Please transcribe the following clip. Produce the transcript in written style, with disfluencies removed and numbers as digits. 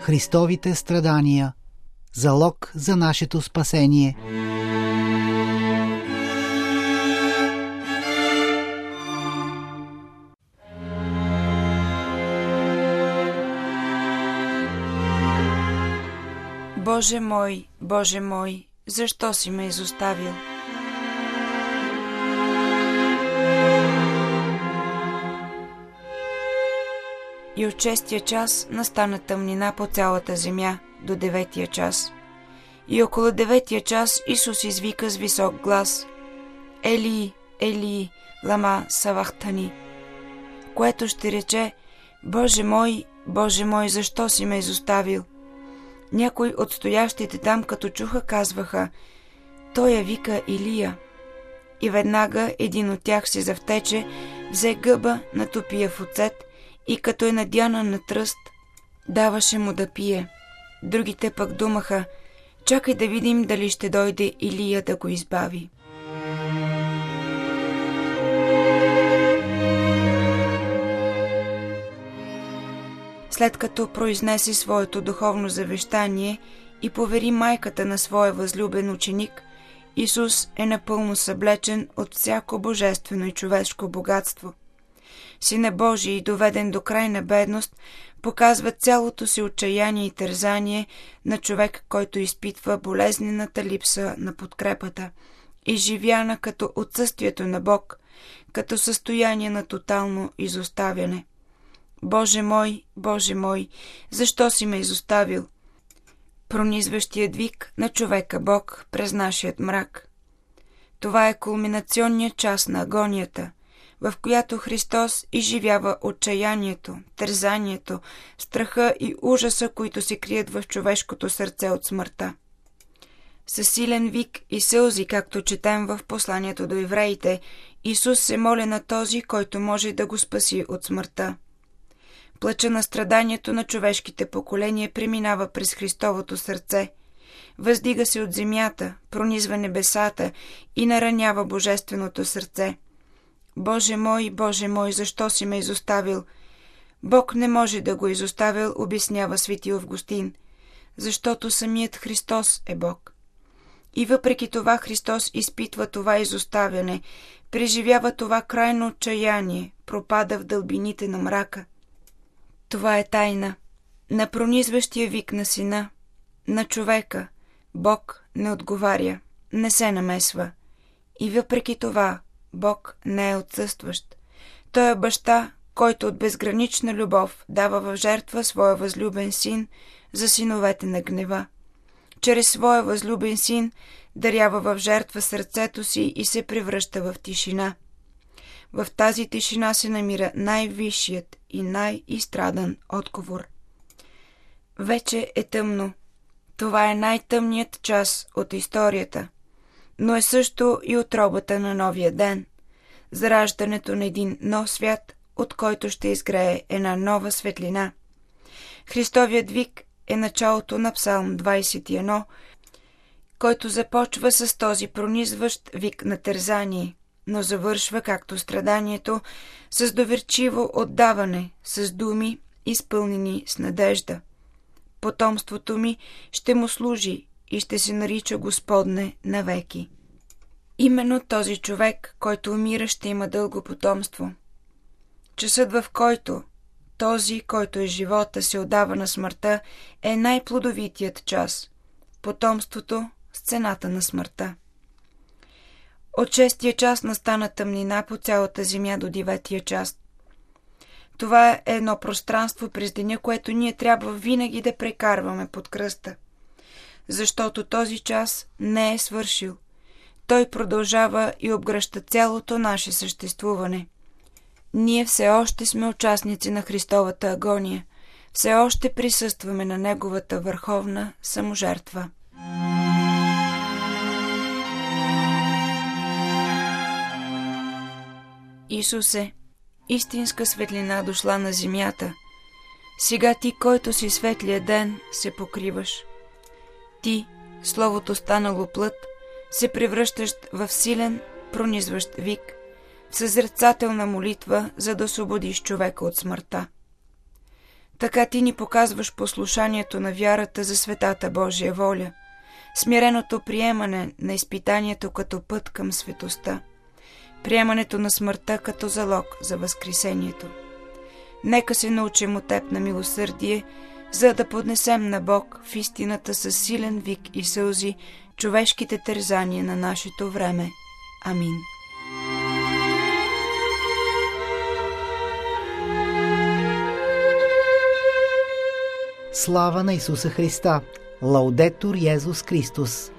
Христовите страдания, залог за нашето спасение. Боже мой, защо си ме изоставил? И от 6-тия час настана тъмнина по цялата земя до 9-тия час. И около 9-тия час Исус извика с висок глас: Елии, Елии, лама савахтани, което ще рече: Боже мой, защо си ме изоставил? Някои от стоящите там, като чуха, казваха: Той я вика Илия. И веднага един от тях се завтече, взе гъба, натопи я в оцет и като е надяна на тръст, даваше му да пие. Другите пък думаха: Чакай да видим дали ще дойде Илия да го избави. След като произнесе своето духовно завещание и повери майката на своя възлюбен ученик, Исус е напълно съблечен от всяко божествено и човешко богатство. Сине Божий, доведен до крайна бедност, показва цялото си отчаяние и тързание на човек, който изпитва болезнената липса на подкрепата, изживяна като отсъствието на Бог, като състояние на тотално изоставяне. Боже мой, защо си ме изоставил? Пронизващият вик на човека Бог през нашият мрак. Това е кулминационният час на агонията, в която Христос изживява отчаянието, тързанието, страха и ужаса, които се крият в човешкото сърце от смъртта. Със силен вик и сълзи, както четем в посланието до евреите, Исус се моли на този, който може да го спаси от смъртта. Плача на страданието на човешките поколения преминава през Христовото сърце, въздига се от земята, пронизва небесата и наранява божественото сърце. Боже мой, защо си ме изоставил? Бог не може да го изоставил, обяснява свети Августин, защото самият Христос е Бог. И въпреки това Христос изпитва това изоставяне, преживява това крайно отчаяние, пропада в дълбините на мрака. Това е тайна на пронизващия вик на Сина, на човека. Бог не отговаря, не се намесва. И въпреки това Бог не е отсъстващ. Той е баща, който от безгранична любов дава в жертва своя възлюбен син за синовете на гнева. Чрез своя възлюбен син дарява в жертва сърцето си и се превръща в тишина. В тази тишина се намира най-висшият и най-изстрадан отговор. Вече е тъмно. Това е най-тъмният час от историята, но е също и отробата на новия ден, зараждането на един нов свят, от който ще изгрее една нова светлина. Христовият вик е началото на Псалм 21, който започва с този пронизващ вик на тързание, но завършва, както страданието, с доверчиво отдаване, с думи, изпълнени с надежда. Потомството ми ще му служи и ще се нарича Господне навеки. Именно този човек, който умира, ще има дълго потомство. Часът, в който този, който е живота, се отдава на смъртта, е най-плодовитият час. Потомството с цената на смъртта. От 6-тия час настана тъмнина по цялата земя до 9-тия час. Това е едно пространство през деня, което ние трябва винаги да прекарваме под кръста. Защото този час не е свършил. Той продължава и обгръща цялото наше съществуване. Ние все още сме участници на Христовата агония. Все още присъстваме на Неговата върховна саможертва. Исусе, истинска светлина дошла на земята. Сега ти, който си светлия ден, се покриваш. Ти, Словото станало плът, се превръщаш в силен, пронизващ вик, в съзерцателна молитва, за да освободиш човека от смъртта. Така ти ни показваш послушанието на вярата за светата Божия воля, смиреното приемане на изпитанието като път към светостта, приемането на смъртта като залог за възкресението. Нека се научим от Теб на милосърдие, за да поднесем на Бог в истината със силен вик и сълзи човешките тързания на нашето време. Амин. Слава на Исуса Христа! Лаудетур Йезус Христос!